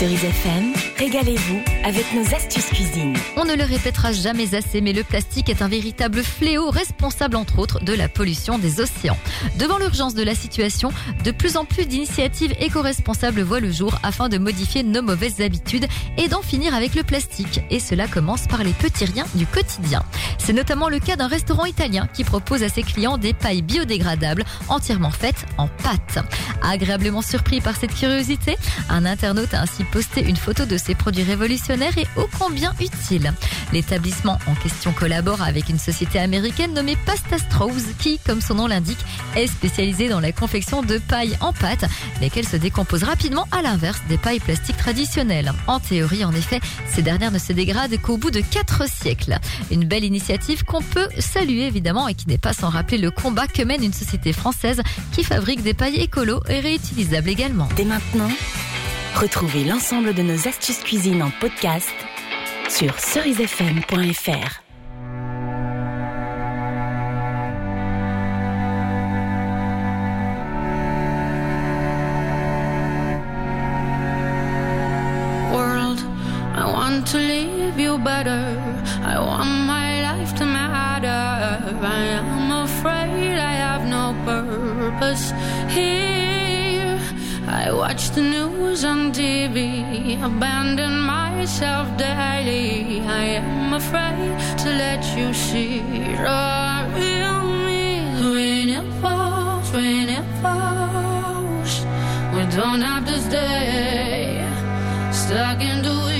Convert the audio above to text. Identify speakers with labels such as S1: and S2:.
S1: Cerise FM, régalez-vous avec nos astuces cuisine.
S2: On ne le répétera jamais assez, mais le plastique est un véritable fléau responsable entre autres de la pollution des océans. Devant l'urgence de la situation, de plus en plus d'initiatives éco-responsables voient le jour afin de modifier nos mauvaises habitudes et d'en finir avec le plastique. Et cela commence par les petits riens du quotidien. C'est notamment le cas d'un restaurant italien qui propose à ses clients des pailles biodégradables entièrement faites en pâte. Agréablement surpris par cette curiosité, un internaute a ainsi posté une photo de ces produits révolutionnaires et ô combien utiles. L'établissement en question collabore avec une société américaine nommée Pasta Straws qui, comme son nom l'indique, est spécialisée dans la confection de pailles en pâte, mais qu'elle se décompose rapidement à l'inverse des pailles plastiques traditionnelles. En théorie, en effet, ces dernières ne se dégradent qu'au bout de 4 siècles. Une belle initiative qu'on peut saluer évidemment et qui n'est pas sans rappeler le combat que mène une société française qui fabrique des pailles écolo et réutilisables également.
S1: Dès maintenant, retrouvez l'ensemble de nos astuces cuisine en podcast sur cerisefm.fr.
S3: World, I want to leave you better. I want my life to matter. I am afraid I have no purpose here. I watch the news on TV, abandon myself daily. I am afraid to let you see the real me. When it falls, we don't have to stay stuck into